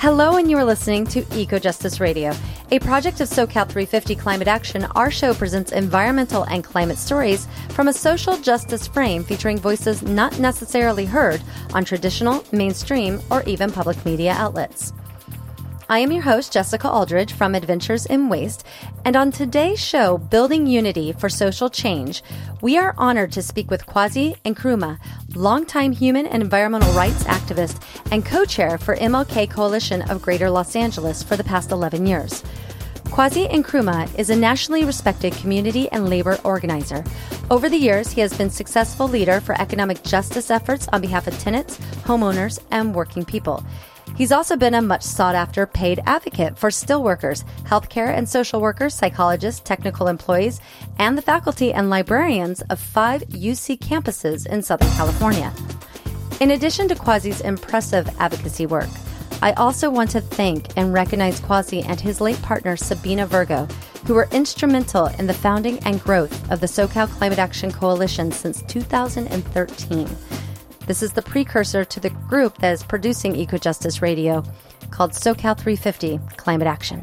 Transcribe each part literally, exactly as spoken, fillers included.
Hello, and you are listening to Eco Justice Radio, a project of SoCal three fifty Climate Action. Our show presents environmental and climate stories from a social justice frame featuring voices not necessarily heard on traditional, mainstream, or even public media outlets. I am your host, Jessica Aldridge from Adventures in Waste, and on today's show, Building Unity for Social Change, we are honored to speak with Kwasi Nkrumah, longtime human and environmental rights activist and co-chair for M L K Coalition of Greater Los Angeles for the past eleven years. Kwasi Nkrumah is a nationally respected community and labor organizer. Over the years, he has been successful leader for economic justice efforts on behalf of tenants, homeowners, and working people. He's also been a much sought-after paid advocate for steelworkers, healthcare and social workers, psychologists, technical employees, and the faculty and librarians of five U C campuses in Southern California. In addition to Kwasi's impressive advocacy work, I also want to thank and recognize Kwasi and his late partner, Sabina Virgo, who were instrumental in the founding and growth of the SoCal Climate Action Coalition since two thousand thirteen. This is the precursor to the group that is producing Eco Justice Radio, called SoCal three fifty Climate Action.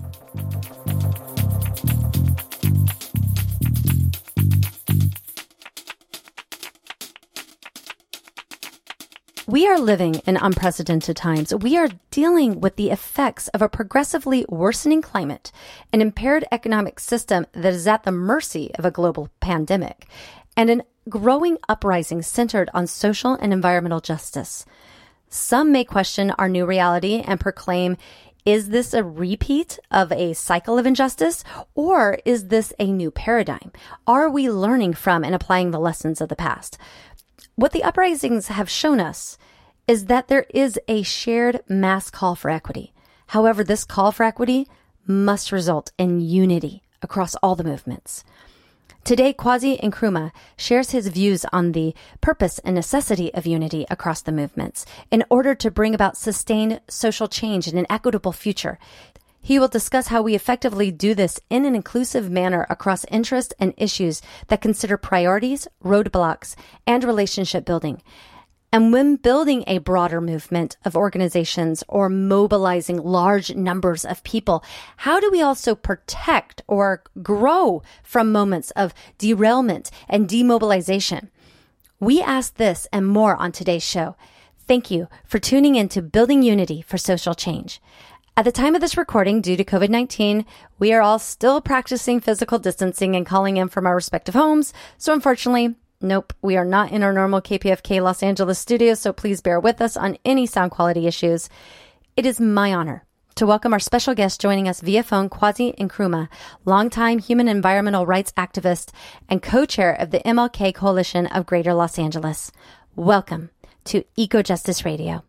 We are living in unprecedented times. We are dealing with the effects of a progressively worsening climate, an impaired economic system that is at the mercy of a global pandemic, and an growing uprising centered on social and environmental justice. Some may question our new reality and proclaim, is this a repeat of a cycle of injustice, or is this a new paradigm? Are we learning from and applying the lessons of the past? What the uprisings have shown us is that there is a shared mass call for equity. However, this call for equity must result in unity across all the movements. Today, Kwasi Nkrumah shares his views on the purpose and necessity of unity across the movements in order to bring about sustained social change and an equitable future. He will discuss how we effectively do this in an inclusive manner across interests and issues that consider priorities, roadblocks, and relationship building. And when building a broader movement of organizations or mobilizing large numbers of people, how do we also protect or grow from moments of derailment and demobilization? We ask this and more on today's show. Thank you for tuning in to Building Unity for Social Change. At the time of this recording, due to covid nineteen, we are all still practicing physical distancing and calling in from our respective homes. So unfortunately, nope, we are not in our normal K P F K Los Angeles studio, so please bear with us on any sound quality issues. It is my honor to welcome our special guest joining us via phone, Kwasi Nkrumah, longtime human and environmental rights activist and co-chair of the M L K Coalition of Greater Los Angeles. Welcome to Eco Justice Radio.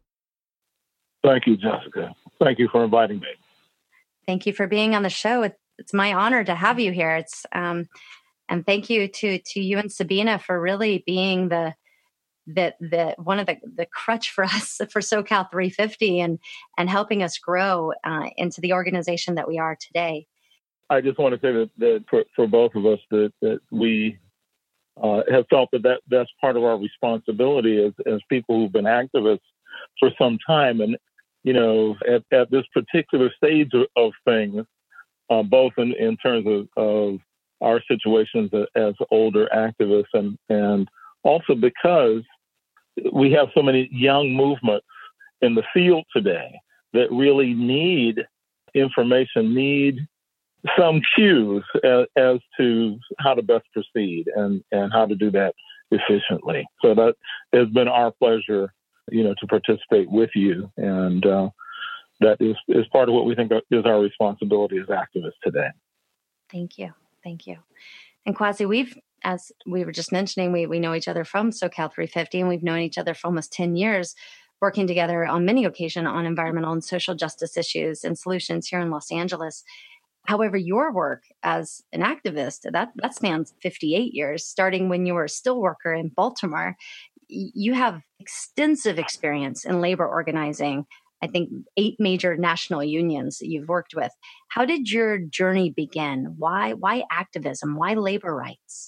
Thank you, Jessica. Thank you for inviting me. Thank you for being on the show. It's my honor to have you here. It's um, and thank you to to you and Sabina for really being the the the one of the the crutch for us for SoCal three fifty and and helping us grow uh, into the organization that we are today. I just want to say that, that for, for both of us that that we uh, have felt that, that that's part of our responsibility as as people who've been activists for some time. And you know, at, at this particular stage of, of things, uh, both in, in terms of, of our situations as older activists and, and also because we have so many young movements in the field today that really need information, need some cues as, as to how to best proceed and, and how to do that efficiently. So that has been our pleasure, you know, to participate with you. And uh, that is, is part of what we think is our responsibility as activists today. Thank you. Thank you. And Kwasi, we've, as we were just mentioning, we, we know each other from SoCal three fifty, and we've known each other for almost ten years, working together on many occasions on environmental and social justice issues and solutions here in Los Angeles. However, your work as an activist, that, that spans fifty-eight years, starting when you were a steelworker in Baltimore. You have extensive experience in labor organizing, I think eight major national unions that you've worked with. How did your journey begin? Why, why activism? Why labor rights?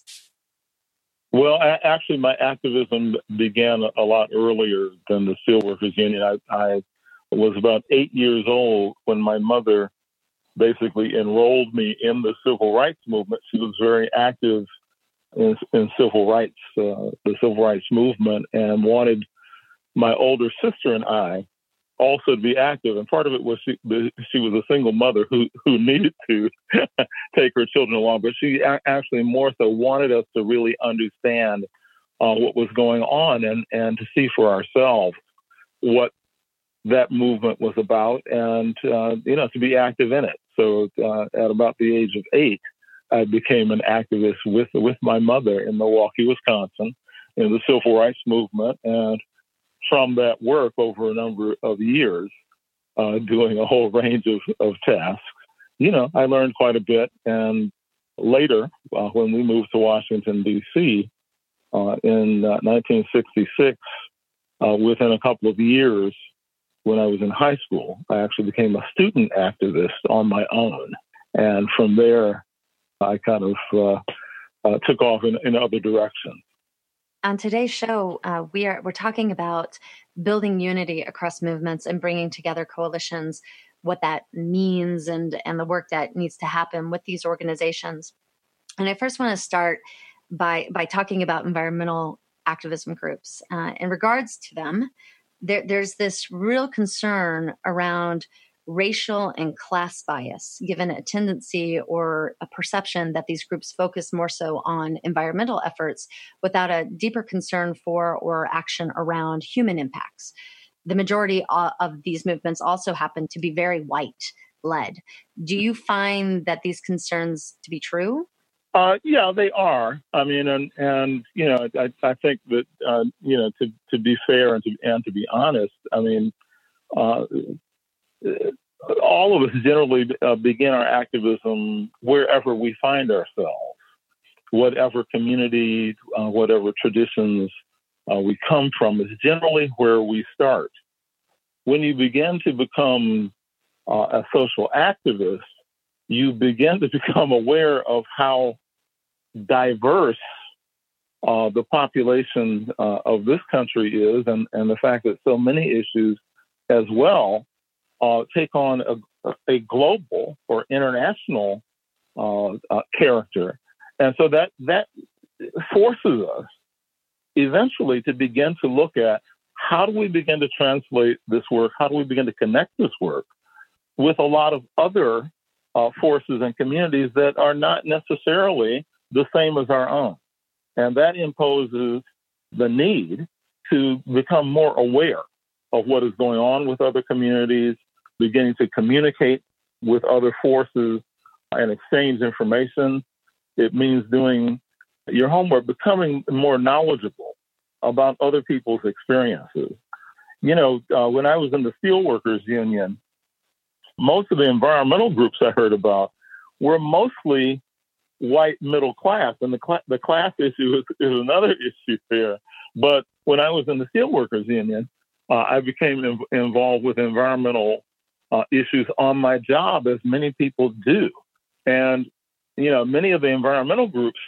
Well, a- actually, my activism began a lot earlier than the Steelworkers Union. I, I was about eight years old when my mother basically enrolled me in the civil rights movement. She was very active in, in civil rights, uh, the civil rights movement, and wanted my older sister and I also to be active. And part of it was she, she was a single mother who, who needed to take her children along, but she a- actually more so wanted us to really understand uh, what was going on and, and to see for ourselves what that movement was about and, uh, you know, to be active in it. So uh, at about the age of eight, I became an activist with with my mother in Milwaukee, Wisconsin, in the civil rights movement. And from that work over a number of years, uh, doing a whole range of, of tasks, you know, I learned quite a bit. And later, uh, when we moved to Washington, D C uh, in uh, nineteen sixty-six, uh, within a couple of years, when I was in high school, I actually became a student activist on my own. And from there, I kind of uh, uh, took off in, in other directions. On today's show, uh, we are we're talking about building unity across movements and bringing together coalitions, what that means, and and the work that needs to happen with these organizations. And I first want to start by by talking about environmental activism groups. Uh, in regards to them, there, there's this real concern around racial and class bias, given a tendency or a perception that these groups focus more so on environmental efforts without a deeper concern for or action around human impacts. The majority of these movements also happen to be very white-led. Do you find that these concerns to be true? Uh, yeah, they are. I mean, and, and you know, I, I think that, uh, you know, to, to be fair and to, and to be honest, I mean, uh, all of us generally uh, begin our activism wherever we find ourselves, whatever community, uh, whatever traditions uh, we come from is generally where we start. When you begin to become uh, a social activist, you begin to become aware of how diverse uh, the population uh, of this country is, and, and the fact that so many issues as well uh, take on a, a global or international uh, uh, character. And so that, that forces us eventually to begin to look at how do we begin to translate this work? How do we begin to connect this work with a lot of other uh, forces and communities that are not necessarily the same as our own? And that imposes the need to become more aware of what is going on with other communities, beginning to communicate with other forces and exchange information. It means doing your homework, becoming more knowledgeable about other people's experiences. You know, uh, when I was in the Steelworkers Union, most of the environmental groups I heard about were mostly white middle class, and the, cl- the class issue is, is another issue there. But when I was in the Steelworkers Union, uh, I became in- involved with environmental uh, issues on my job, as many people do. And, you know, many of the environmental groups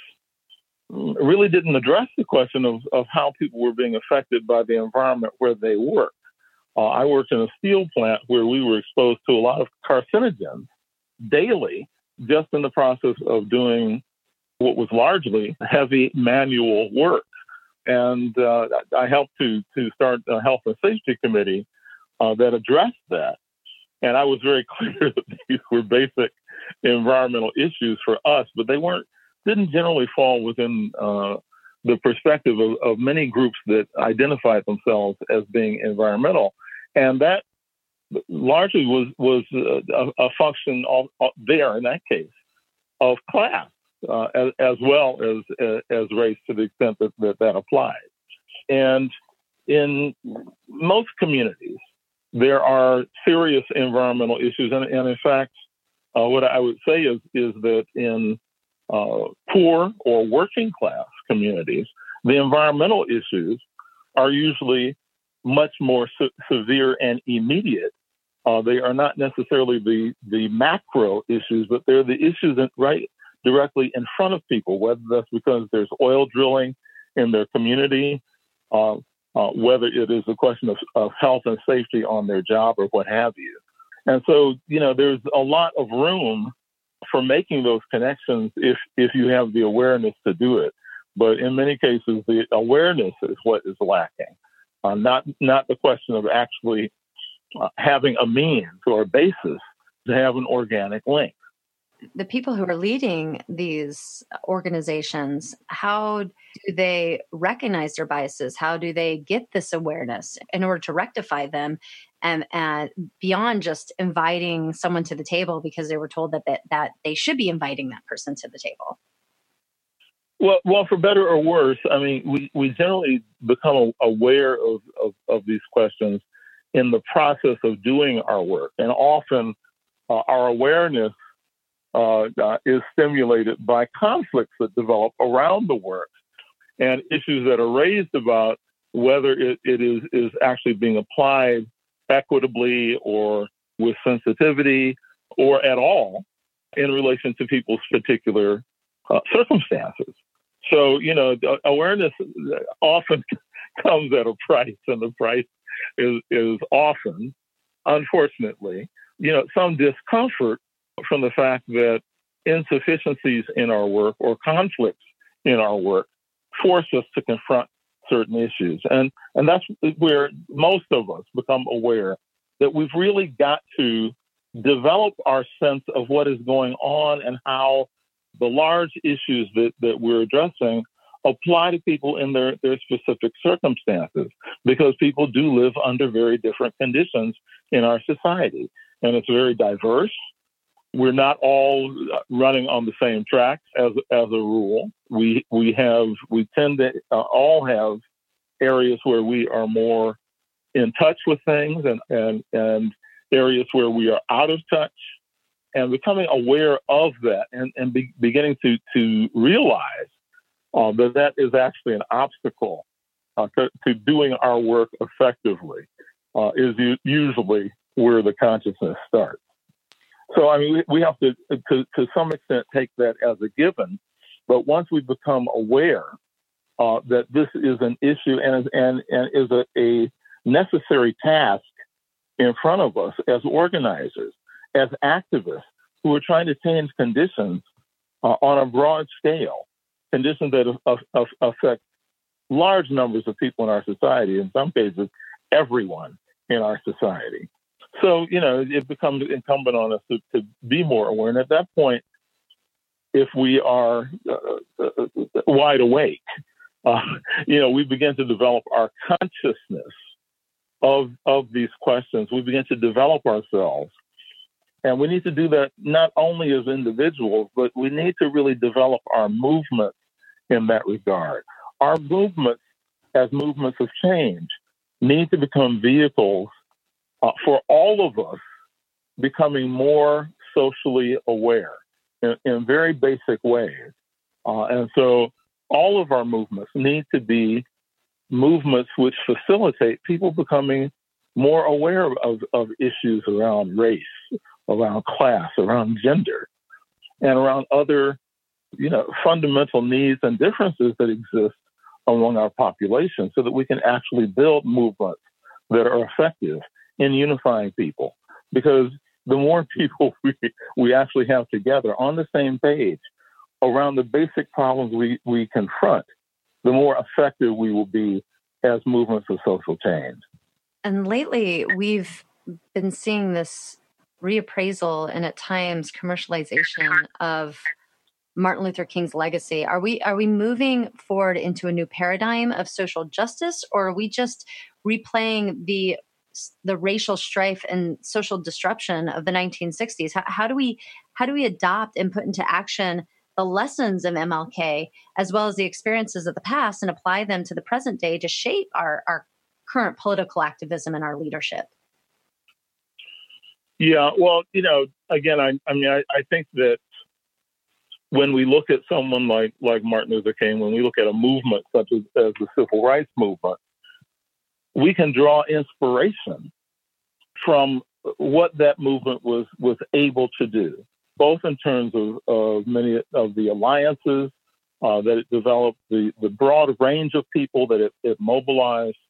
really didn't address the question of, of how people were being affected by the environment where they work. Uh, I worked in a steel plant where we were exposed to a lot of carcinogens daily, just in the process of doing what was largely heavy manual work. And uh, I helped to to start a health and safety committee uh, that addressed that. And I was very clear that these were basic environmental issues for us, but they weren't didn't generally fall within uh, the perspective of, of many groups that identified themselves as being environmental. And that largely was was a, a function of, of there in that case of class uh, as, as well as as race, to the extent that that, that applies. And in most communities, there are serious environmental issues, and, and in fact, uh, what I would say is is that in uh, poor or working class communities, the environmental issues are usually much more se- severe and immediate. Uh, they are not necessarily the, the macro issues, but they're the issues that right directly in front of people, whether that's because there's oil drilling in their community, uh, uh, whether it is a question of, of health and safety on their job or what have you. And so, you know, there's a lot of room for making those connections if if you have the awareness to do it. But in many cases, the awareness is what is lacking, uh, not not the question of actually uh, having a means or a basis to have an organic link. The people who are leading these organizations, how do they recognize their biases? How do they get this awareness in order to rectify them? And, and beyond just inviting someone to the table because they were told that, that that they should be inviting that person to the table? Well, well, for better or worse, I mean, we, we generally become aware of, of, of these questions in the process of doing our work. And often uh, our awareness uh, uh, is stimulated by conflicts that develop around the work and issues that are raised about whether it, it is, is actually being applied equitably or with sensitivity or at all in relation to people's particular uh, circumstances. So, you know, awareness often comes at a price, and the price is, is often, unfortunately, you know, some discomfort from the fact that insufficiencies in our work or conflicts in our work force us to confront certain issues. And, and that's where most of us become aware that we've really got to develop our sense of what is going on and how the large issues that, that we're addressing apply to people in their, their specific circumstances, because people do live under very different conditions in our society. And it's very diverse. We're not all running on the same tracks as, as a rule. We, we have, we tend to uh, all have areas where we are more in touch with things and, and, and areas where we are out of touch. And becoming aware of that and, and be, beginning to, to realize uh, that that is actually an obstacle uh, to, to doing our work effectively uh, is u- usually where the consciousness starts. So, I mean, we, we have to, to, to some extent, take that as a given. But once we become aware uh, that this is an issue and, and, and is a, a necessary task in front of us as organizers, as activists who are trying to change conditions uh, on a broad scale, conditions that uh, uh, affect large numbers of people in our society, in some cases, everyone in our society. So, you know, it becomes incumbent on us to, to be more aware. And at that point, if we are uh, uh, wide awake, uh, you know, we begin to develop our consciousness of, of these questions. We begin to develop ourselves. And we need to do that not only as individuals, but we need to really develop our movements in that regard. Our movements as movements of change need to become vehicles uh, for all of us becoming more socially aware in, in very basic ways. Uh, and so all of our movements need to be movements which facilitate people becoming more aware of, of issues around race, around class, around gender, and around other, you know, fundamental needs and differences that exist among our population, so that we can actually build movements that are effective in unifying people. Because the more people we, we actually have together on the same page around the basic problems we, we confront, the more effective we will be as movements of social change. And lately, we've been seeing this reappraisal and at times commercialization of Martin Luther King's legacy. Are we are we moving forward into a new paradigm of social justice, or are we just replaying the the racial strife and social disruption of the nineteen sixties? How, how do we how do we adopt and put into action the lessons of M L K as well as the experiences of the past and apply them to the present day to shape our, our current political activism and our leadership? Yeah, well, you know, again, I, I mean, I, I think that when we look at someone like, like Martin Luther King, when we look at a movement such as, as the Civil Rights Movement, we can draw inspiration from what that movement was, was able to do, both in terms of, of many of the alliances uh, that it developed, the, the broad range of people that it, it mobilized,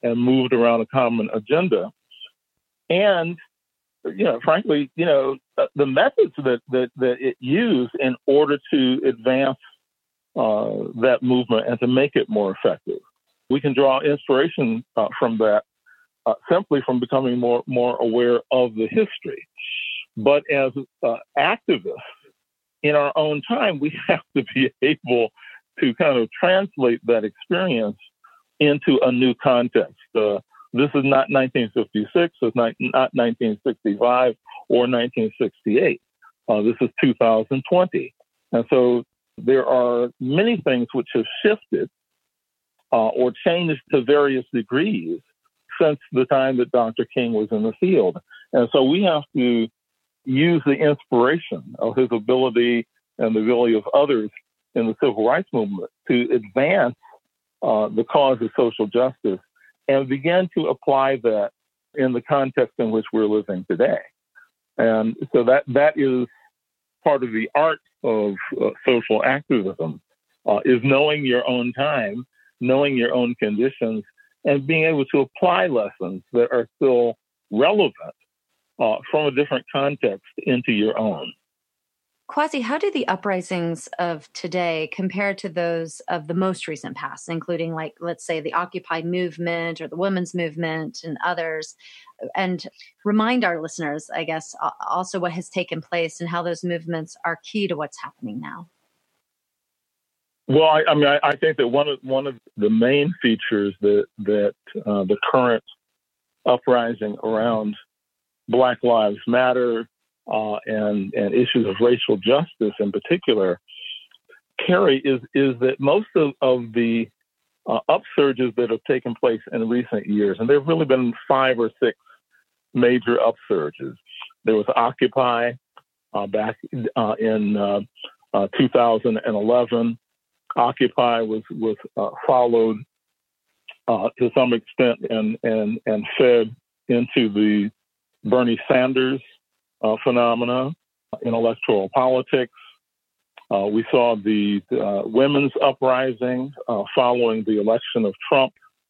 and moved around a common agenda. And, you know, frankly, you know, the methods that, that, that it used in order to advance uh, that movement and to make it more effective. We can draw inspiration uh, from that uh, simply from becoming more, more aware of the history. But as uh, activists in our own time, we have to be able to kind of translate that experience into a new context. Uh, this is not nineteen fifty-six, it's not, not nineteen sixty-five or nineteen sixty-eight. Uh, this is two thousand twenty. And so there are many things which have shifted uh, or changed to various degrees since the time that Doctor King was in the field. And so we have to use the inspiration of his ability and the ability of others in the civil rights movement to advance uh, the cause of social justice and begin to apply that in the context in which we're living today. And so that that is part of the art of uh, social activism, uh, is knowing your own time, knowing your own conditions, and being able to apply lessons that are still relevant uh, from a different context into your own. Kwasi, how do the uprisings of today compare to those of the most recent past, including, like, let's say, the Occupy movement or the women's movement and others? And remind our listeners, I guess, also what has taken place and how those movements are key to what's happening now. Well, I, I mean, I, I think that one of one of the main features that that uh, the current uprising around Black Lives Matter uh, and and issues of racial justice in particular carry is is that most of, of the uh, upsurges that have taken place in recent years, and there have really been five or six major upsurges. There was Occupy uh, back uh, in uh, uh, two thousand eleven. Occupy was was uh, followed uh, to some extent and and and fed into the Bernie Sanders uh, phenomena in electoral politics. Uh, we saw the uh, women's uprising uh, following the election of Trump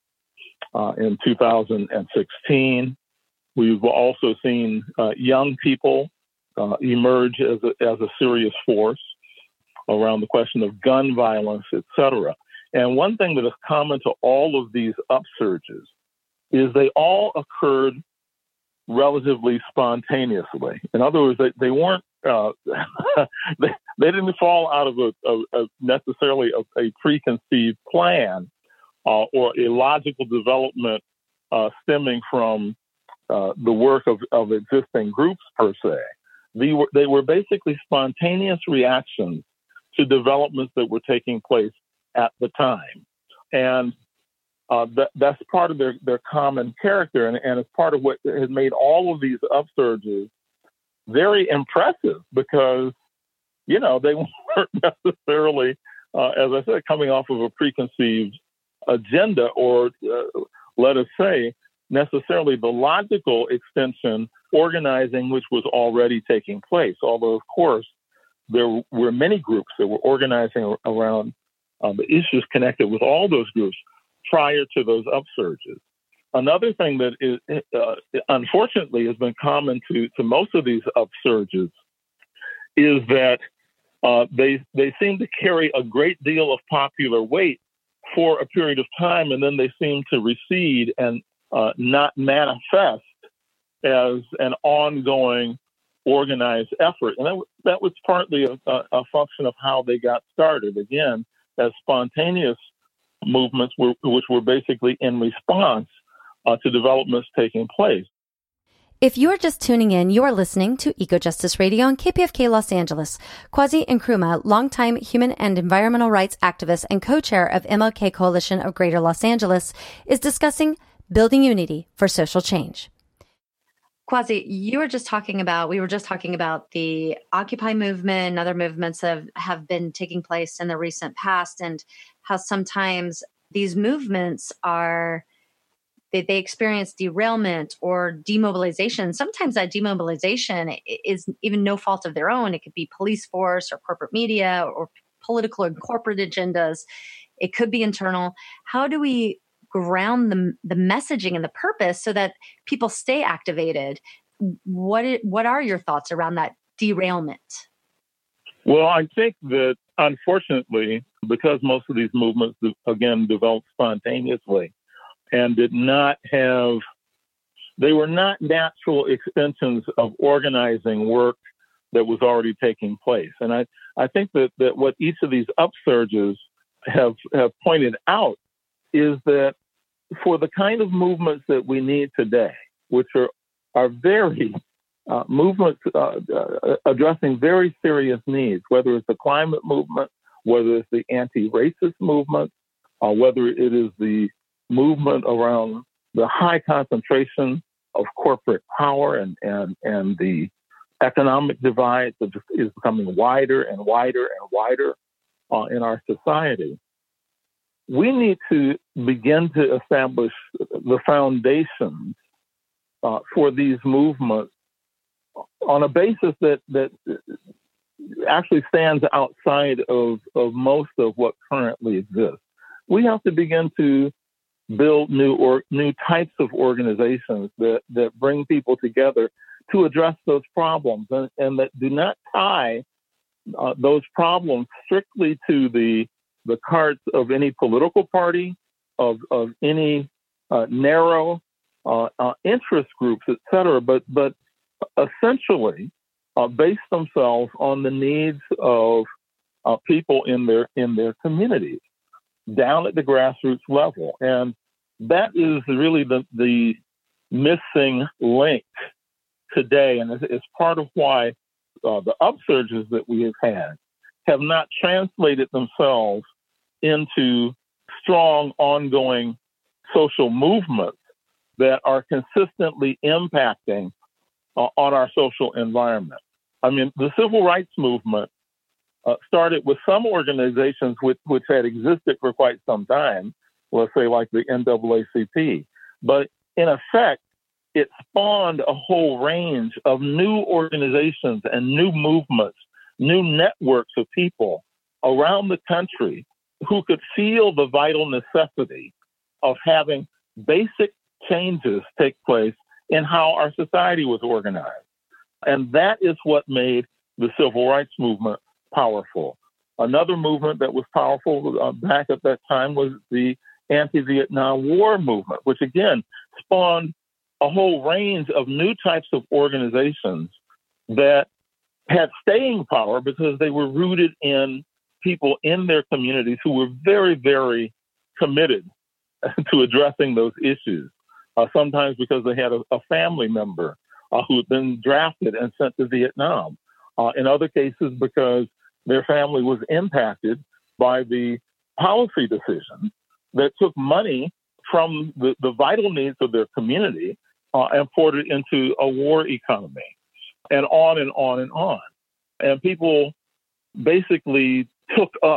uh, in two thousand sixteen. We've also seen uh, young people uh, emerge as a, as a serious force around the question of gun violence, et cetera. And one thing that is common to all of these upsurges is they all occurred relatively spontaneously. In other words, they, they weren't, uh, they, they didn't fall out of a, a, a necessarily a, a preconceived plan uh, or a logical development uh, stemming from uh, the work of, of existing groups per se. They were, they were basically spontaneous reactions to developments that were taking place at the time. And uh, that, that's part of their, their common character, and, and it's part of what has made all of these upsurges very impressive because, you know, they weren't necessarily, uh, as I said, coming off of a preconceived agenda or, uh, let us say, necessarily the logical extension organizing which was already taking place. Although, of course, there were many groups that were organizing around uh, the issues connected with all those groups prior to those upsurges. Another thing that is, uh, unfortunately has been common to, to most of these upsurges is that uh, they they seem to carry a great deal of popular weight for a period of time, and then they seem to recede and uh, not manifest as an ongoing organized effort. And that, that was partly a, a function of how they got started, again, as spontaneous movements were, which were basically in response uh, to developments taking place. If you're just tuning in, you are listening to Eco Justice Radio on K P F K Los Angeles. Kwasi Nkrumah, longtime human and environmental rights activist and co-chair of M L K Coalition of Greater Los Angeles, is discussing building unity for social change. Kwasi, you were just talking about, we were just talking about the Occupy movement and other movements have, have been taking place in the recent past, and how sometimes these movements are, they, they experience derailment or demobilization. Sometimes that demobilization is even no fault of their own. It could be police force or corporate media or political and corporate agendas. It could be internal. How do we ground the, the messaging and the purpose so that people stay activated. What it, what are your thoughts around that derailment? Well, I think that unfortunately, because most of these movements, again, developed spontaneously and did not have, they were not natural extensions of organizing work that was already taking place. And I, I think that, that what each of these upsurges have, have pointed out is that for the kind of movements that we need today, which are, are very uh, movements uh, uh, addressing very serious needs, whether it's the climate movement, whether it's the anti-racist movement, or whether it is the movement around the high concentration of corporate power and, and, and the economic divide that is becoming wider and wider and wider uh, in our society. We need to begin to establish the foundations uh, for these movements on a basis that, that actually stands outside of, of most of what currently exists. We have to begin to build new or new types of organizations that, that bring people together to address those problems and, and that do not tie uh, those problems strictly to the the cards of any political party, of of any uh, narrow uh, uh, interest groups, et cetera, but but essentially uh, base themselves on the needs of uh, people in their in their communities, down at the grassroots level, and that is really the the missing link today, and it's, it's part of why uh, the upsurges that we have had have not translated themselves into strong, ongoing social movements that are consistently impacting uh, on our social environment. I mean, the civil rights movement uh, started with some organizations which, which had existed for quite some time, let's say like the N double A C P, but in effect, it spawned a whole range of new organizations and new movements, new networks of people around the country who could feel the vital necessity of having basic changes take place in how our society was organized. And that is what made the civil rights movement powerful. Another movement that was powerful uh, back at that time was the anti-Vietnam War movement, which again spawned a whole range of new types of organizations that had staying power because they were rooted in people in their communities who were very, very committed to addressing those issues. Uh, sometimes because they had a, a family member uh, who had been drafted and sent to Vietnam. Uh, in other cases, because their family was impacted by the policy decisions that took money from the, the vital needs of their community uh, and poured it into a war economy, and on and on and on. And people basically took up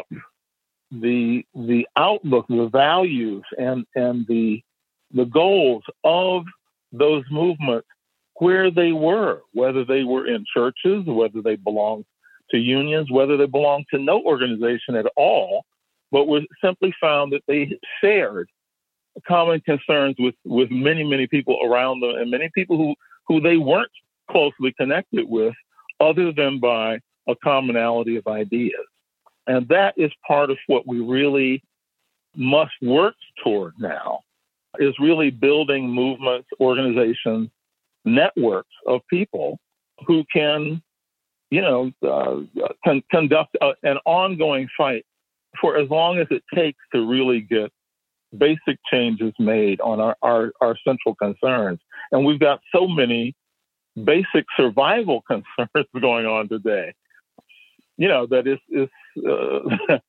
the the outlook, the values, and and the the goals of those movements where they were, whether they were in churches, whether they belonged to unions, whether they belonged to no organization at all, but was simply found that they shared common concerns with, with many, many people around them and many people who, who they weren't closely connected with other than by a commonality of ideas. And that is part of what we really must work toward now, is really building movements, organizations, networks of people who can, you know, uh, con- conduct a, an ongoing fight for as long as it takes to really get basic changes made on our, our, our central concerns. And we've got so many basic survival concerns going on today, you know, that is, is uh,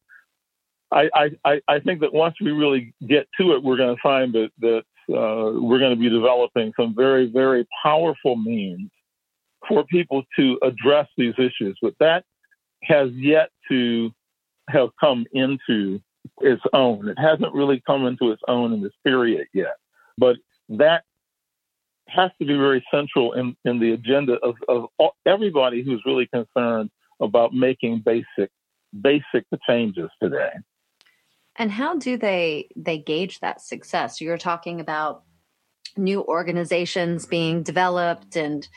I, I, I think that once we really get to it, we're going to find that, that uh, we're going to be developing some very, very powerful means for people to address these issues. But that has yet to have come into its own. It hasn't really come into its own in this period yet. But that has to be very central in, in the agenda of, of all, everybody who's really concerned about making basic, basic changes today. And how do they they gauge that success? You're talking about new organizations being developed and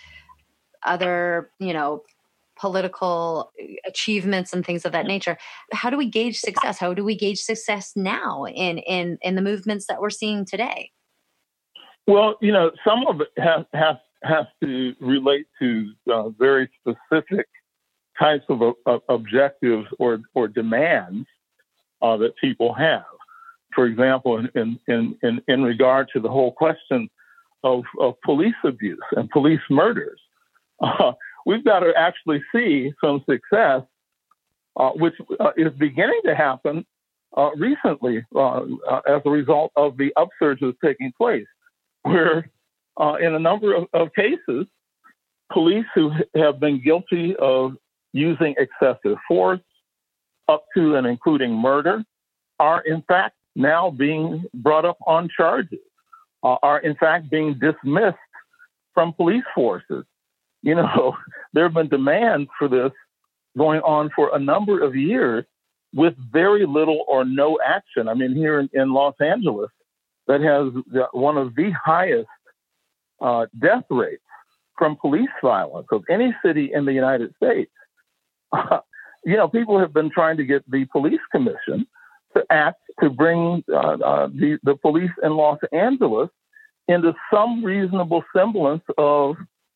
other, you know, political achievements and things of that nature. How do we gauge success? How do we gauge success now in in in the movements that we're seeing today? Well, you know, some of it has has, has to relate to uh, very specific types of uh, objectives or or demands uh, that people have. For example, in in in in regard to the whole question of, of police abuse and police murders, uh, we've got to actually see some success, uh, which uh, is beginning to happen uh, recently uh, uh, as a result of the upsurge that's taking place, where uh, in a number of, of cases, police who have been guilty of using excessive force, up to and including murder, are in fact now being brought up on charges, uh, are in fact being dismissed from police forces. You know, there have been demands for this going on for a number of years with very little or no action. I mean, here in, in Los Angeles, that has the, one of the highest uh, death rates from police violence of any city in the United States. Uh, you know, people have been trying to get the police commission to act to bring uh, uh, the, the police in Los Angeles into some reasonable semblance of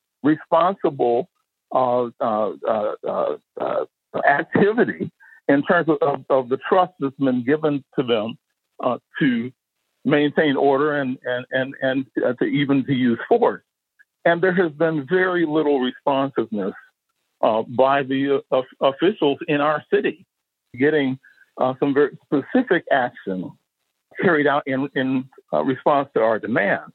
responsible uh, uh, uh, uh, uh, activity in terms of, of, of the trust that's been given to them uh, to maintain order and and and and uh, to even to use force. And there has been very little responsiveness uh, by the uh, officials in our city getting uh, some very specific action carried out in in uh, response to our demands.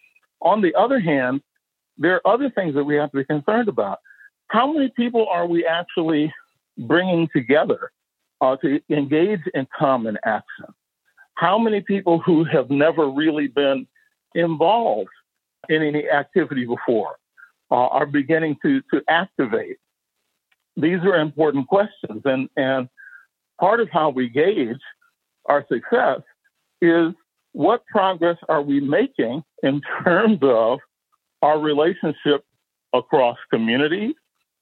On the other hand, there are other things that we have to be concerned about. How many people are we actually bringing together uh, to engage in common action? How many people who have never really been involved in any activity before uh, are beginning to, to activate? These are important questions. And, and part of how we gauge our success is what progress are we making in terms of our relationship across communities?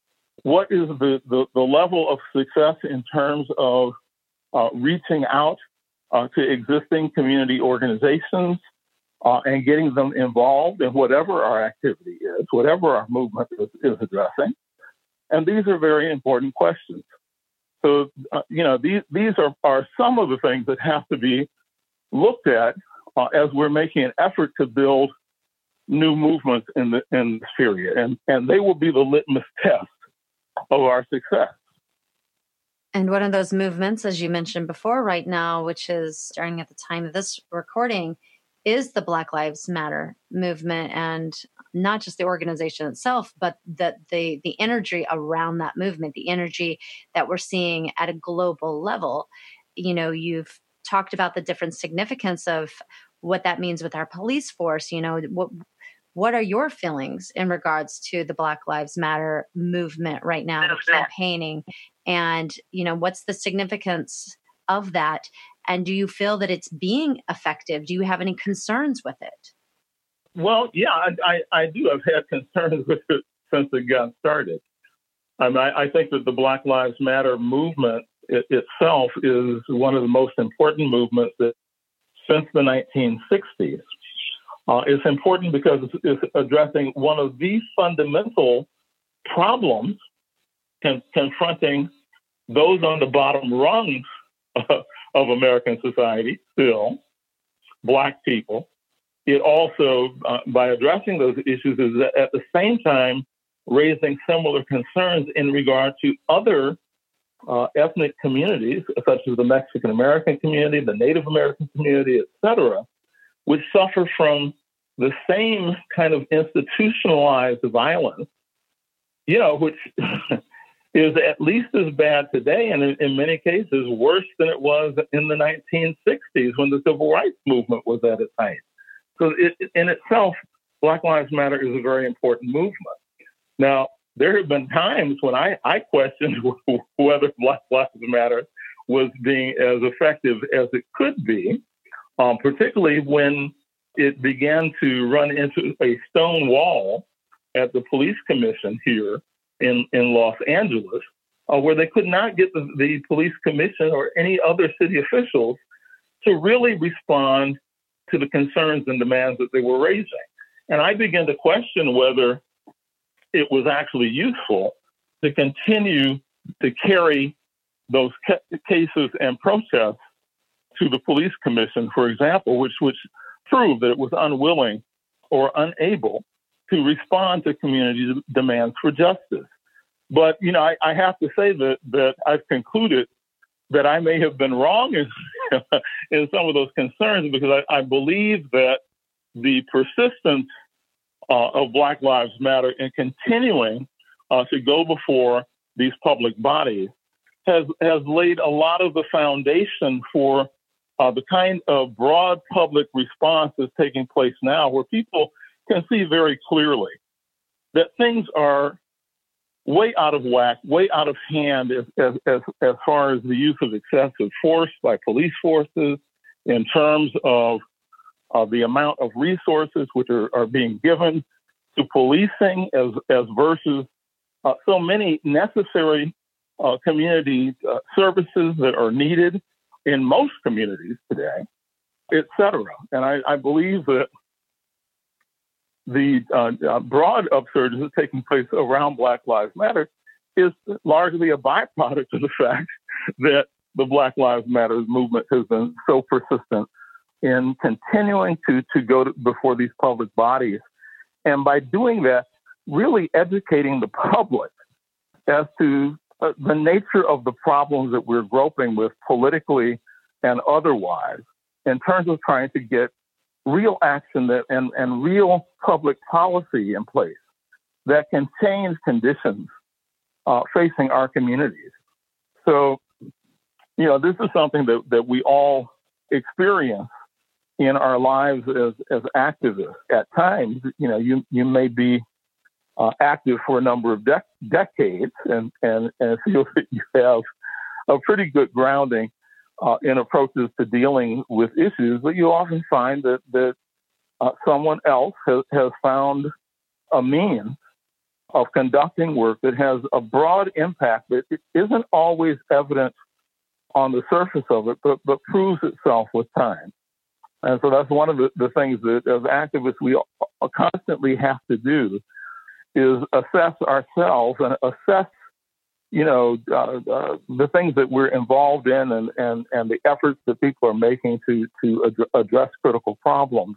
What is the, the, the level of success in terms of uh, reaching out uh, to existing community organizations uh, and getting them involved in whatever our activity is, whatever our movement is, is addressing? And these are very important questions. So, uh, you know, these, these are, are some of the things that have to be looked at uh, as we're making an effort to build new movements in the in this period, and and they will be the litmus test of our success. And one of those movements, as you mentioned before, right now, which is starting at the time of this recording, is the Black Lives Matter movement, and not just the organization itself, but the the the energy around that movement, the energy that we're seeing at a global level. You know, you've talked about the different significance of what that means with our police force. You know, what what are your feelings in regards to the Black Lives Matter movement right now, the campaigning, and, you know, what's the significance of that? And do you feel that it's being effective? Do you have any concerns with it? Well, yeah, I, I, I do. I've had concerns with it since it got started. I mean, I, I think that the Black Lives Matter movement it, itself is one of the most important movements that since the nineteen sixties. Uh, it's important because it's, it's addressing one of the fundamental problems con- confronting those on the bottom rungs uh, of American society, still, Black people. It also, uh, by addressing those issues, is at the same time raising similar concerns in regard to other uh, ethnic communities, such as the Mexican American community, the Native American community, et cetera, which suffer from the same kind of institutionalized violence, you know, which is at least as bad today, and in, in many cases worse than it was in the nineteen sixties when the civil rights movement was at its height. So it, in itself, Black Lives Matter is a very important movement. Now, there have been times when I, I questioned whether Black Lives Matter was being as effective as it could be, um, particularly when it began to run into a stone wall at the police commission here in, in Los Angeles, uh, where they could not get the, the police commission or any other city officials to really respond to the concerns and demands that they were raising. And I began to question whether it was actually useful to continue to carry those ca- cases and protests to the police commission, for example, which which proved that it was unwilling or unable to respond to community demands for justice. But, you know, I, I have to say that that I've concluded that I may have been wrong in, in some of those concerns, because I, I believe that the persistence uh, of Black Lives Matter and continuing uh, to go before these public bodies has has laid a lot of the foundation for uh, the kind of broad public response that's taking place now, where people can see very clearly that things are way out of whack, way out of hand as, as, as, as far as the use of excessive force by police forces, in terms of uh, the amount of resources which are, are being given to policing as, as versus uh, so many necessary uh, community uh, services that are needed in most communities today, et cetera. And I, I believe that the uh, uh, broad upsurge that's taking place around Black Lives Matter is largely a byproduct of the fact that the Black Lives Matter movement has been so persistent in continuing to, to go to, before these public bodies. And by doing that, really educating the public as to uh, the nature of the problems that we're groping with politically and otherwise, in terms of trying to get real action that and, and real public policy in place that can change conditions uh, facing our communities. So, you know, this is something that, that we all experience in our lives as, as activists. At times, you know, you, you may be uh, active for a number of dec- decades and, and, and feel that you have a pretty good grounding Uh, in approaches to dealing with issues, but you often find that that uh, someone else has, has found a means of conducting work that has a broad impact that it isn't always evident on the surface of it, but, but proves itself with time. And so that's one of the, the things that as activists we constantly have to do, is assess ourselves and assess you know, uh, uh, the things that we're involved in and, and, and the efforts that people are making to, to ad- address critical problems.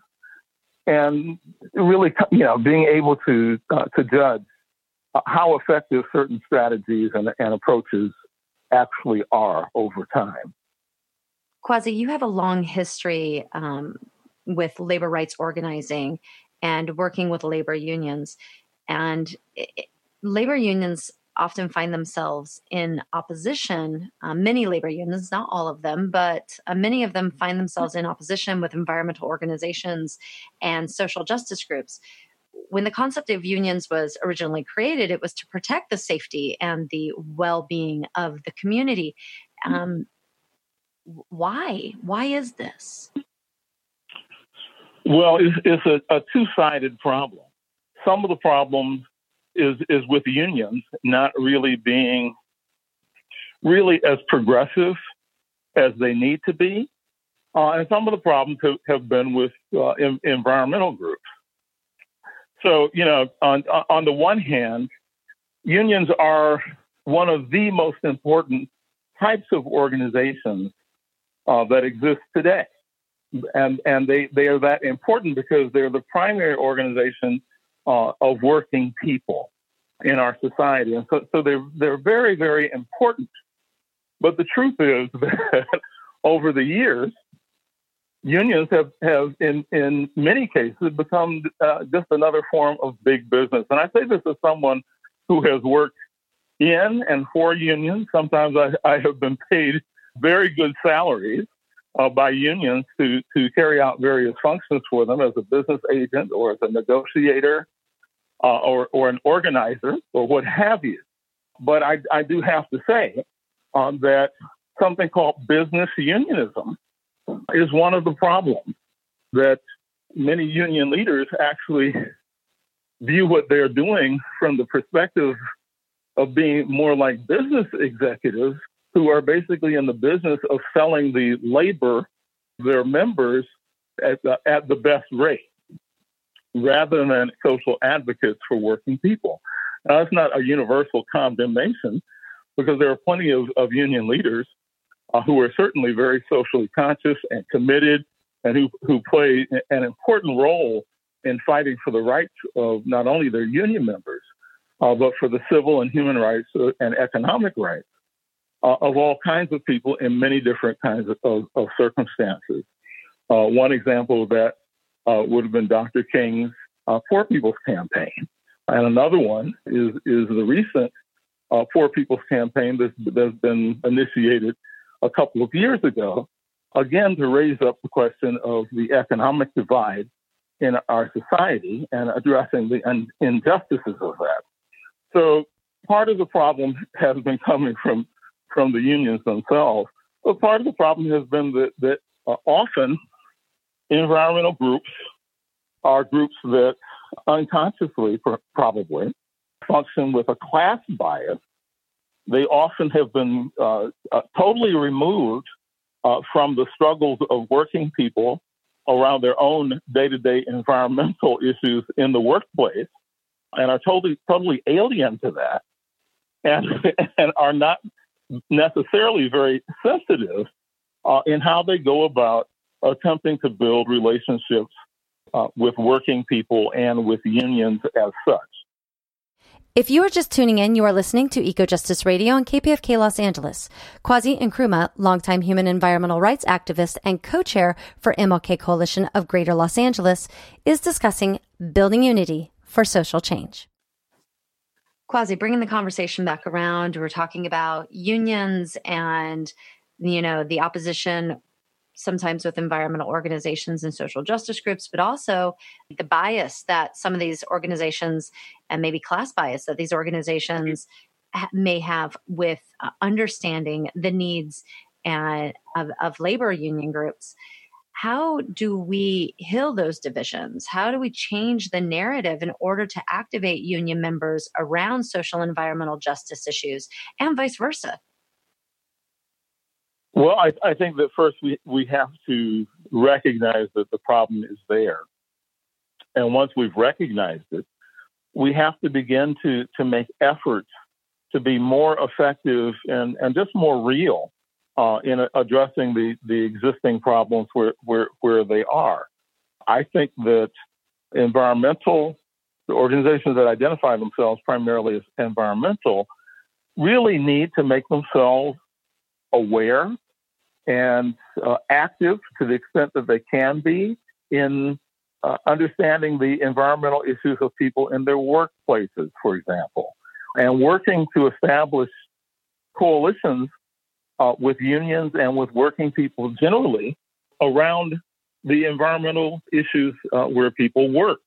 And really, you know, being able to, uh, to judge how effective certain strategies and, and approaches actually are over time. Kwasi, you have a long history um, with labor rights organizing and working with labor unions. And it, labor unions often find themselves in opposition. Uh, many labor unions, not all of them, but uh, many of them find themselves in opposition with environmental organizations and social justice groups. When the concept of unions was originally created, it was to protect the safety and the well-being of the community. Um, why? Why is this? Well, it's, it's a, a two-sided problem. Some of the problems is is with unions not really being really as progressive as they need to be. Uh, and some of the problems have, have been with uh, in, environmental groups. So, you know, on, on the one hand, unions are one of the most important types of organizations uh, that exist today. And, and they, they are that important because they're the primary organization Uh, of working people in our society. And so, so they're, they're very, very important. But the truth is that over the years, unions have, have in, in many cases, become uh, just another form of big business. And I say this as someone who has worked in and for unions. Sometimes I, I have been paid very good salaries uh, by unions to, to carry out various functions for them as a business agent or as a negotiator uh, or, or an organizer or what have you. But I, I do have to say um, that something called business unionism is one of the problems, that many union leaders actually view what they're doing from the perspective of being more like business executives who are basically in the business of selling the labor their members at the, at the best rate, rather than social advocates for working people. Now, that's not a universal condemnation, because there are plenty of, of union leaders uh, who are certainly very socially conscious and committed, and who, who play an important role in fighting for the rights of not only their union members, uh, but for the civil and human rights and economic rights uh, of all kinds of people in many different kinds of, of, of circumstances. Uh, one example of that uh, would have been Doctor King's uh, Poor People's Campaign. And another one is, is the recent uh, Poor People's Campaign that's, that's been initiated a couple of years ago, again, to raise up the question of the economic divide in our society and addressing the un- injustices of that. So part of the problem has been coming from, from the unions themselves, but part of the problem has been that, that uh, often environmental groups are groups that unconsciously, pr- probably, function with a class bias. They often have been uh, uh, totally removed uh, from the struggles of working people around their own day-to-day environmental issues in the workplace, and are totally, totally alien to that, and, and are not necessarily very sensitive uh, in how they go about attempting to build relationships uh, with working people and with unions as such. If you are just tuning in, you are listening to Eco Justice Radio on K P F K Los Angeles. Kwasi Nkrumah, longtime human environmental rights activist and co-chair for M L K Coalition of Greater Los Angeles, is discussing building unity for social change. Kwasi, bringing the conversation back around, we're talking about unions and, you know, the opposition sometimes with environmental organizations and social justice groups, but also the bias that some of these organizations, and maybe class bias that these organizations ha- may have with uh, understanding the needs and of, of labor union groups. How do we heal those divisions? How do we change the narrative in order to activate union members around social and environmental justice issues, and vice versa? Well, I, I think that first we, we have to recognize that the problem is there. And once we've recognized it, we have to begin to, to make efforts to be more effective and, and just more real uh, in addressing the, the existing problems where, where, where they are. I think that environmental, the organizations that identify themselves primarily as environmental, really need to make themselves aware and uh, active to the extent that they can be in uh, understanding the environmental issues of people in their workplaces, for example, and working to establish coalitions uh, with unions and with working people generally around the environmental issues uh, where people work.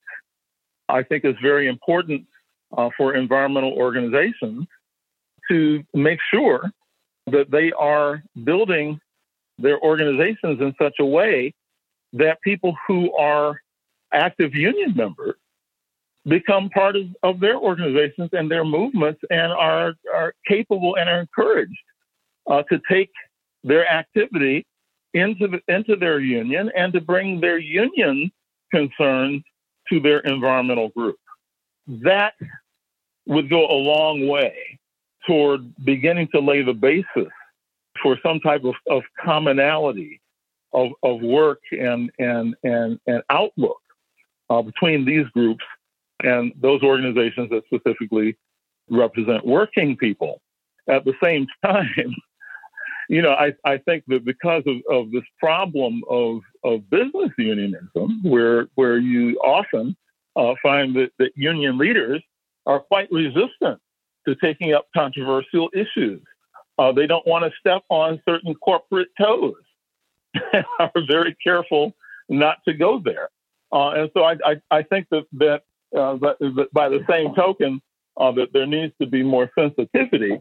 I think it's very important uh, for environmental organizations to make sure that they are building their organizations in such a way that people who are active union members become part of, of their organizations and their movements, and are, are capable and are encouraged uh, to take their activity into the, into their union and to bring their union concerns to their environmental group. That would go a long way toward beginning to lay the basis for some type of, of commonality of, of work and, and, and, and outlook uh, between these groups and those organizations that specifically represent working people. At the same time, you know, I, I think that because of, of this problem of, of business unionism, where, where you often uh, find that, that union leaders are quite resistant to taking up controversial issues. Uh, they don't want to step on certain corporate toes and are very careful not to go there. Uh, and so I, I, I think that, that, uh, that, that by the same token, uh, that there needs to be more sensitivity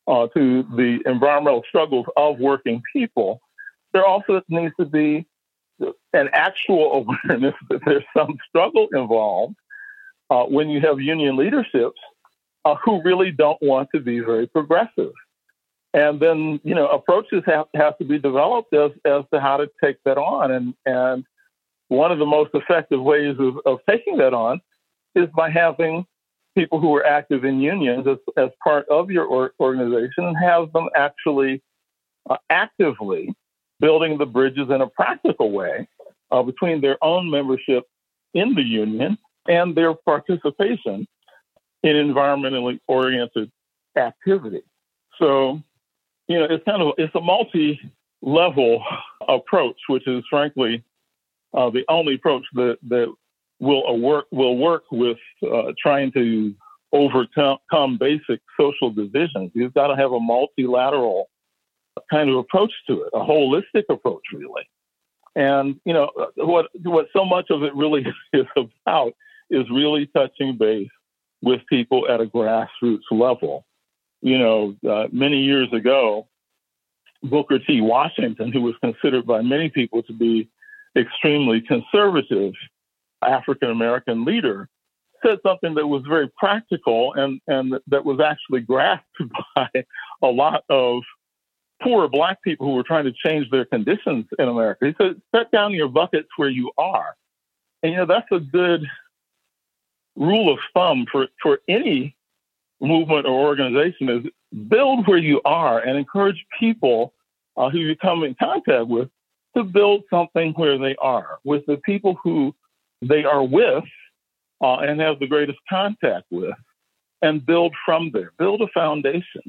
uh, to the environmental struggles of working people, there also needs to be an actual awareness that there's some struggle involved uh, when you have union leaderships uh, who really don't want to be very progressive. And then, you know, approaches have, have to be developed as, as to how to take that on. And, and one of the most effective ways of, of taking that on is by having people who are active in unions as, as part of your or, organization and have them actually uh, actively building the bridges in a practical way uh, between their own membership in the union and their participation in environmentally oriented activity. So, you know, it's kind of, it's a multi-level approach, which is frankly uh, the only approach that, that will uh, work, will work with uh, trying to overcome basic social divisions. You've got to have a multilateral kind of approach to it, a holistic approach, really. And, you know, what what so much of it really is about is really touching base with people at a grassroots level. You know, uh, many years ago, Booker T. Washington, who was considered by many people to be extremely conservative African-American leader, said something that was very practical and, and that was actually grasped by a lot of poor Black people who were trying to change their conditions in America. He said, set down your buckets where you are. And, you know, that's a good rule of thumb for, for any movement or organization, is build where you are and encourage people uh, who you come in contact with to build something where they are, with the people who they are with uh, and have the greatest contact with, and build from there, build a foundation.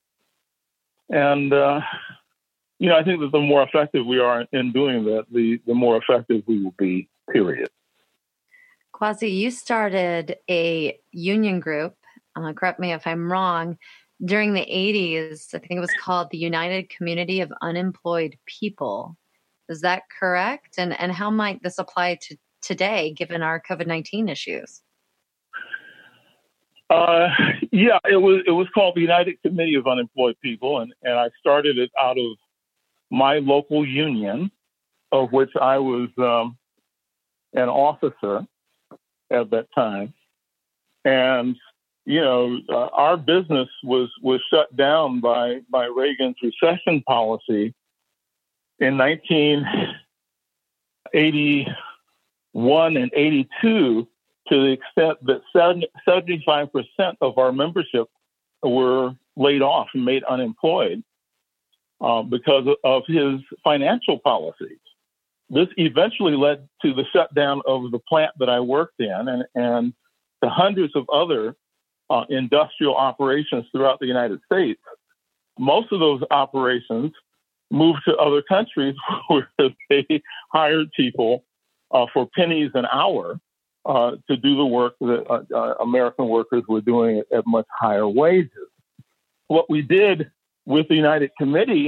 And, uh, you know, I think that the more effective we are in doing that, the, the more effective we will be, period. Kwasi, you started a union group, uh, correct me if I'm wrong, during the eighties. I think it was called the United Community of Unemployed People. Is that correct? And, and how might this apply to today, given our COVID nineteen issues? Uh, yeah, it was it was called the United Committee of Unemployed People, and, and I started it out of my local union, of which I was um, an officer at that time. And, you know, uh, our business was, was shut down by, by Reagan's recession policy in nineteen eighty-one and eighty-two, to the extent that seventy-five percent of our membership were laid off and made unemployed uh, because of his financial policies. This eventually led to the shutdown of the plant that I worked in and, and to hundreds of other uh, industrial operations throughout the United States. Most of those operations moved to other countries where they hired people uh, for pennies an hour uh, to do the work that uh, uh, American workers were doing at, at much higher wages. What we did with the United Committee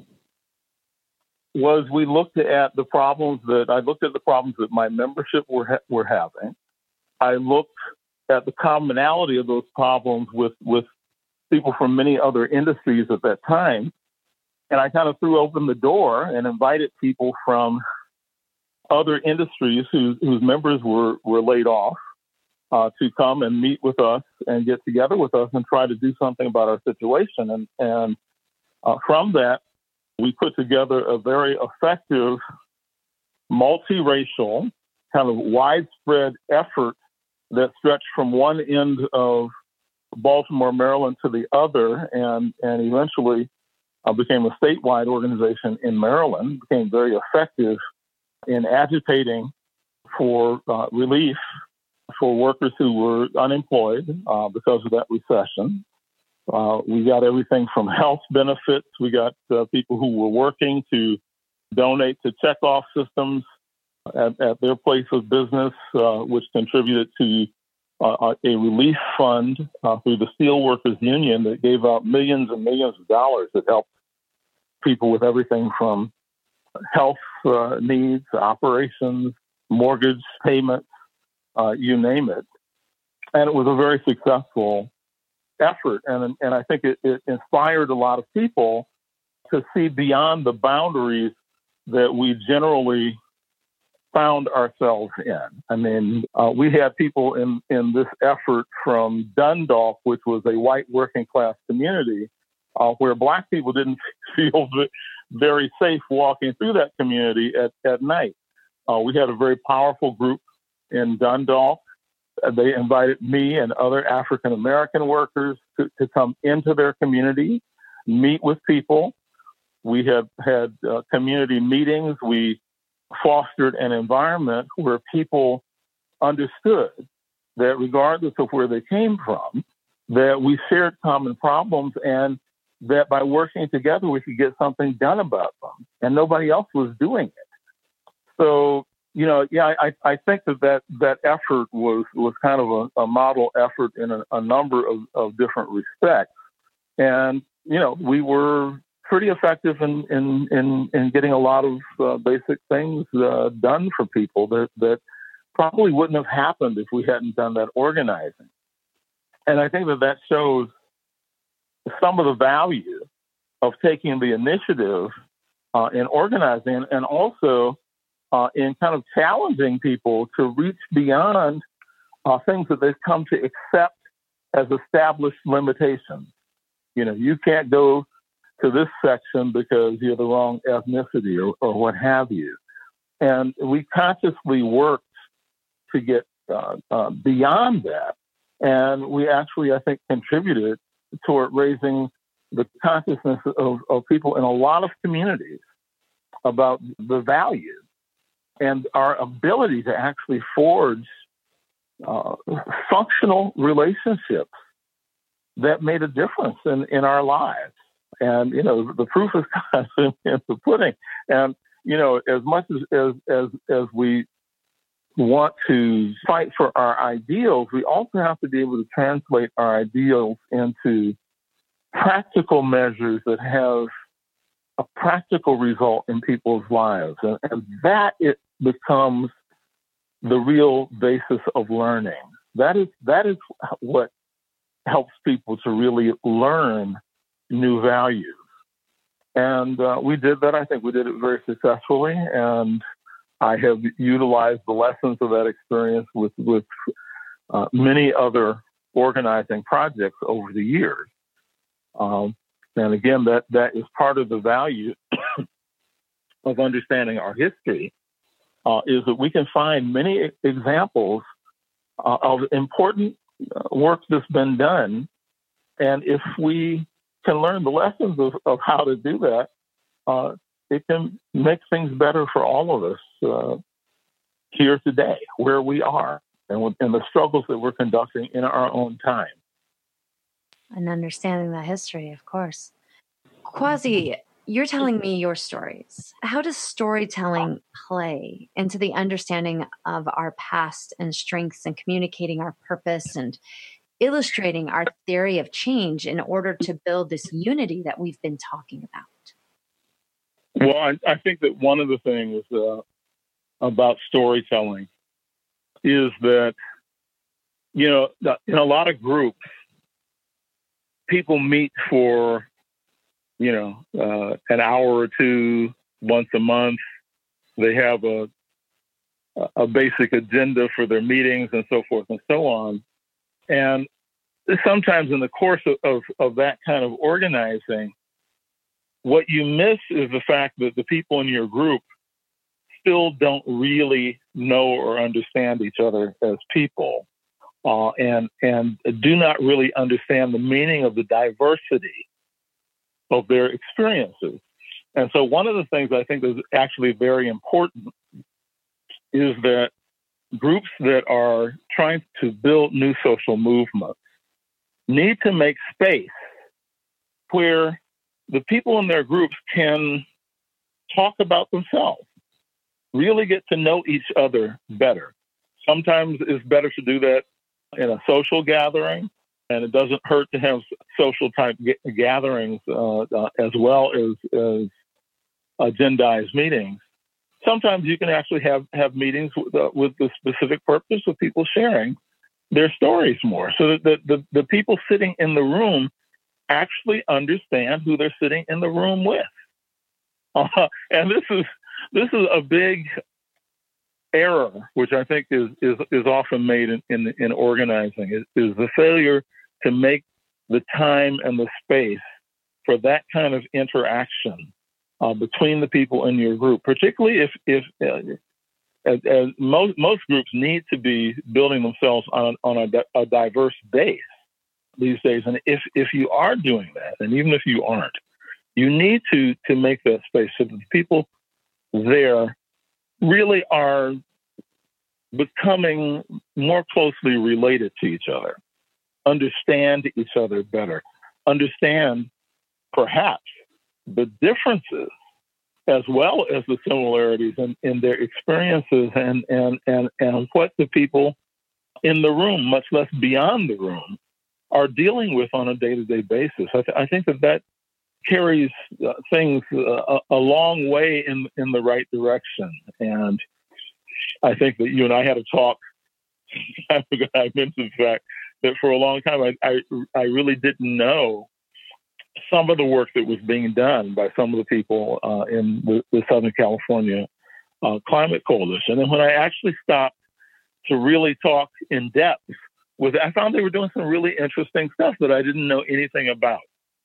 was we looked at the problems that I looked at the problems that my membership were ha- were having. I looked at the commonality of those problems with, with people from many other industries at that time. And I kind of threw open the door and invited people from other industries whose, whose members were, were laid off uh, to come and meet with us and get together with us and try to do something about our situation. And, and uh, from that, we put together a very effective, multiracial, kind of widespread effort that stretched from one end of Baltimore, Maryland to the other, and, and eventually uh, became a statewide organization in Maryland, became very effective in agitating for uh, relief for workers who were unemployed uh, because of that recession. Uh, we got everything from health benefits. We got uh, people who were working to donate to checkoff systems at, at their place of business, uh, which contributed to uh, a relief fund uh, through the Steelworkers Union that gave out millions and millions of dollars that helped people with everything from health uh, needs, operations, mortgage payments, uh, you name it. And it was a very successful effort, and and I think it, it inspired a lot of people to see beyond the boundaries that we generally found ourselves in. I mean, uh, we had people in, in this effort from Dundalk, which was a white working class community, uh, where Black people didn't feel very safe walking through that community at, at night. Uh, we had a very powerful group in Dundalk. They invited me and other African American workers to, to come into their community, meet with people. We have had uh, community meetings. We fostered an environment where people understood that regardless of where they came from, that we shared common problems and that by working together, we could get something done about them. And nobody else was doing it. So, you know, yeah, I, I think that, that that effort was, was kind of a, a model effort in a, a number of, of different respects. And, you know, we were pretty effective in, in, in, in getting a lot of uh, basic things uh, done for people that, that probably wouldn't have happened if we hadn't done that organizing. And I think that that shows some of the value of taking the initiative uh, in organizing and also uh, in kind of challenging people to reach beyond uh, things that they've come to accept as established limitations. You know, you can't go to this section because you're the wrong ethnicity or, or what have you. And we consciously worked to get uh, uh, beyond that. And we actually, I think, contributed toward raising the consciousness of, of people in a lot of communities about the value and our ability to actually forge uh, functional relationships that made a difference in, in our lives. And, you know, the proof is kind of in the pudding. And, you know, as much as, as, as, as we want to fight for our ideals, we also have to be able to translate our ideals into practical measures that have a practical result in people's lives. And, and that it becomes the real basis of learning. That is, that is what helps people to really learn new values. And uh, we did that. I think we did it very successfully. And I have utilized the lessons of that experience with, with uh, many other organizing projects over the years. Um, and again, that, that is part of the value of understanding our history, uh, is that we can find many examples uh, of important uh, work that's been done. And if we can learn the lessons of, of how to do that, uh, it can make things better for all of us uh, here today, where we are, and, and the struggles that we're conducting in our own time. And understanding that history, of course. Kwasi, you're telling me your stories. How does storytelling play into the understanding of our past and strengths and communicating our purpose and illustrating our theory of change in order to build this unity that we've been talking about? Well, I, I think that one of the things uh, about storytelling is that, you know, in a lot of groups, people meet for, you know, uh, an hour or two once a month. They have a, a basic agenda for their meetings and so forth and so on. And sometimes in the course of, of, of that kind of organizing, what you miss is the fact that the people in your group still don't really know or understand each other as people, uh, and and do not really understand the meaning of the diversity of their experiences. And so one of the things I think is actually very important is that groups that are trying to build new social movements need to make space where the people in their groups can talk about themselves, really get to know each other better. Sometimes it's better to do that in a social gathering, and it doesn't hurt to have social type g- gatherings uh, uh, as well as, as agendized meetings. Sometimes you can actually have, have meetings with, uh, with the specific purpose of people sharing their stories more, so that the, the, the people sitting in the room actually understand who they're sitting in the room with. Uh, and this is this is a big error, which I think is is, is often made in, in, in organizing, is, is the failure to make the time and the space for that kind of interaction uh, between the people in your group, particularly if, if uh, as, as most most groups need to be building themselves on, on a, a diverse base these days. And if, if you are doing that, and even if you aren't, you need to, to make that space so that the people there really are becoming more closely related to each other, understand each other better, understand perhaps the differences as well as the similarities in, in their experiences and, and, and, and what the people in the room, much less beyond the room, are dealing with on a day-to-day basis. I, th- I think that that carries uh, things uh, a long way in in the right direction. And I think that you and I had a talk. I mentioned the fact that for a long time, I, I, I really didn't know some of the work that was being done by some of the people uh, in the, the Southern California uh, Climate Coalition. And when I actually stopped to really talk in depth with it, I found they were doing some really interesting stuff that I didn't know anything about.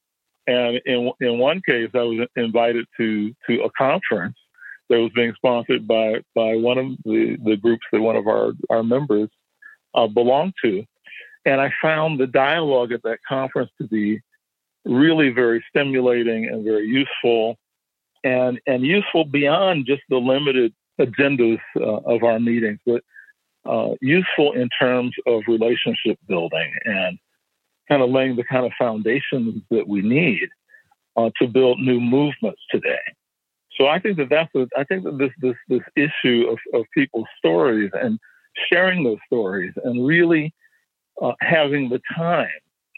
And in in one case, I was invited to to a conference that was being sponsored by by one of the, the groups that one of our, our members uh, belonged to. And I found the dialogue at that conference to be really very stimulating and very useful, and, and useful beyond just the limited agendas uh, of our meetings, but uh, useful in terms of relationship building and kind of laying the kind of foundations that we need uh, to build new movements today. So I think that that's a, I think that this this this issue of, of people's stories and sharing those stories and really uh, having the time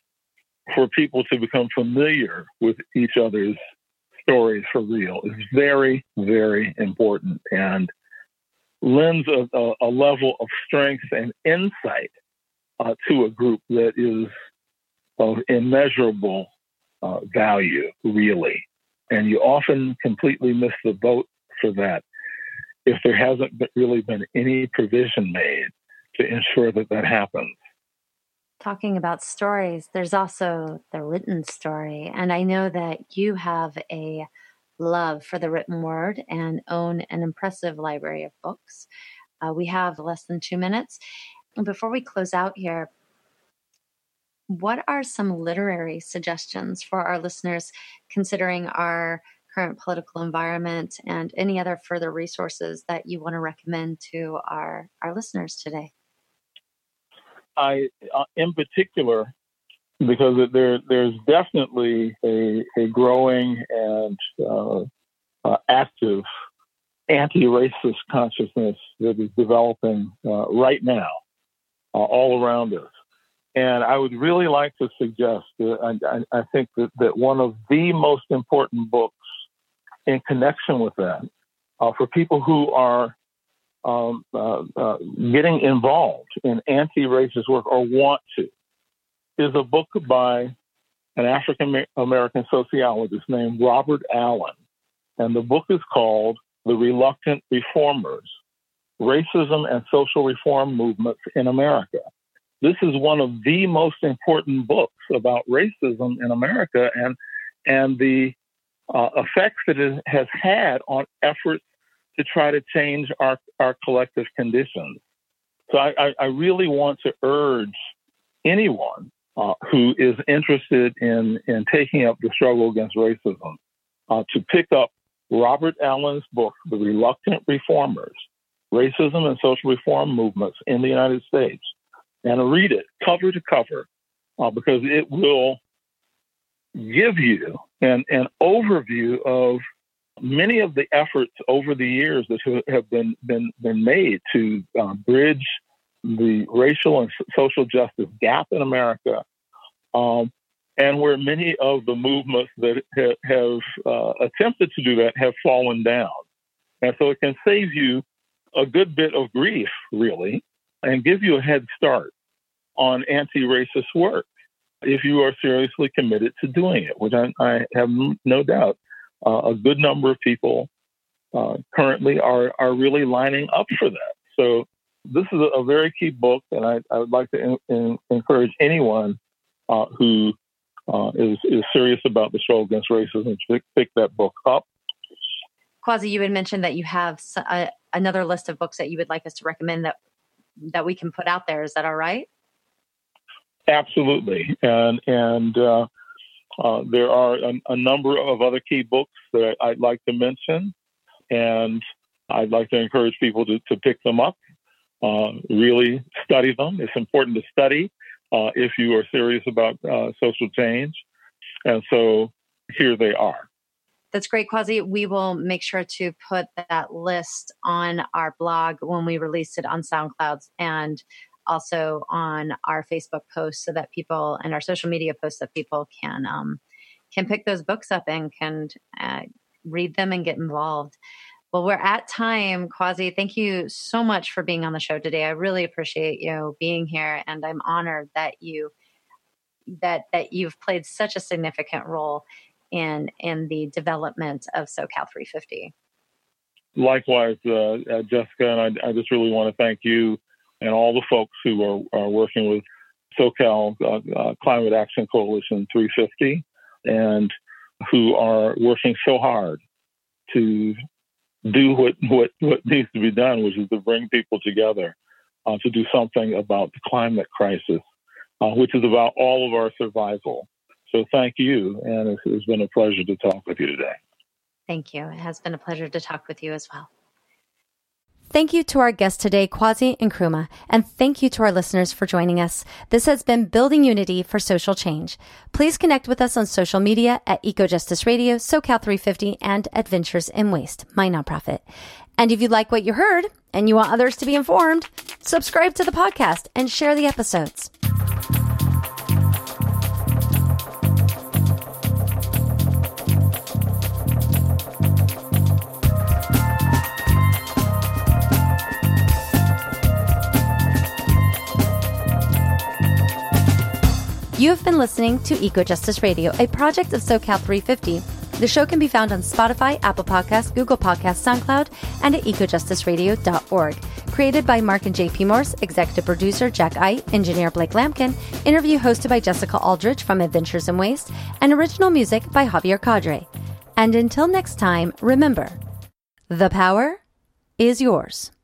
for people to become familiar with each other's stories for real is very, very important, and lends a, a, a level of strength and insight uh, to a group that is of immeasurable uh, value, really. And you often completely miss the boat for that if there hasn't been, really been any provision made to ensure that that happens. Talking about stories, there's also the written story. And I know that you have a love for the written word and own an impressive library of books. Uh, we have less than two minutes. And before we close out here, what are some literary suggestions for our listeners considering our current political environment, and any other further resources that you want to recommend to our, our listeners today? I, uh, in particular, because there, there's definitely a, a growing and uh, uh, active anti-racist consciousness that is developing uh, right now uh, all around us. And I would really like to suggest that I, I think that, that one of the most important books in connection with that, uh, for people who are um, uh, uh, getting involved in anti-racist work or want to, is a book by an African-American sociologist named Robert Allen. And the book is called The Reluctant Reformers, Racism and Social Reform Movements in America. This is one of the most important books about racism in America and and the uh, effects that it has had on efforts to try to change our, our collective conditions. So I, I really want to urge anyone uh, who is interested in, in taking up the struggle against racism uh, to pick up Robert Allen's book, The Reluctant Reformers, Racism and Social Reform Movements in the United States, and read it cover to cover, uh, because it will give you an, an overview of many of the efforts over the years that have been been, been made to uh, bridge the racial and social justice gap in America, um, and where many of the movements that ha- have uh, attempted to do that have fallen down. And so it can save you a good bit of grief, really, and give you a head start on anti-racist work if you are seriously committed to doing it, which I, I have no doubt uh, a good number of people uh, currently are, are really lining up for that. So this is a, a very key book, and I, I would like to in, in, encourage anyone uh, who uh, is, is serious about the struggle against racism to pick that book up. Kwasi, you had mentioned that you have a, another list of books that you would like us to recommend that that we can put out there. Is that all right? Absolutely. And and uh, uh, there are a, a number of other key books that I'd like to mention, and I'd like to encourage people to, to pick them up, uh, really study them. It's important to study uh, if you are serious about uh, social change. And so here they are. That's great, Kwasi. We will make sure to put that list on our blog when we release it on SoundCloud and also on our Facebook posts so that people and our social media posts that people can um, can pick those books up and can uh, read them and get involved. Well, we're at time, Kwasi. Thank you so much for being on the show today. I really appreciate you being here, and I'm honored that you that that you've played such a significant role in in the development of SoCal three fifty. Likewise, uh, uh, Jessica, and I, I just really want to thank you and all the folks who are, are working with SoCal uh, uh, Climate Action Coalition three fifty and who are working so hard to do what, what, what needs to be done, which is to bring people together uh, to do something about the climate crisis, uh, which is about all of our survival. So thank you, and it's, it's been a pleasure to talk with you today. Thank you. It has been a pleasure to talk with you as well. Thank you to our guests today, Kwasi Nkrumah, and thank you to our listeners for joining us. This has been Building Unity for Social Change. Please connect with us on social media at EcoJustice Radio, SoCal three fifty, and Adventures in Waste, my nonprofit. And if you like what you heard and you want others to be informed, subscribe to the podcast and share the episodes. You have been listening to EcoJustice Radio, a project of SoCal three fifty. The show can be found on Spotify, Apple Podcasts, Google Podcasts, SoundCloud, and at eco justice radio dot org. Created by Mark and J P Morse, executive producer Jack Ite, engineer Blake Lampkin, interview hosted by Jessica Aldrich from Adventures in Waste, and original music by Javier Cadre. And until next time, remember, the power is yours.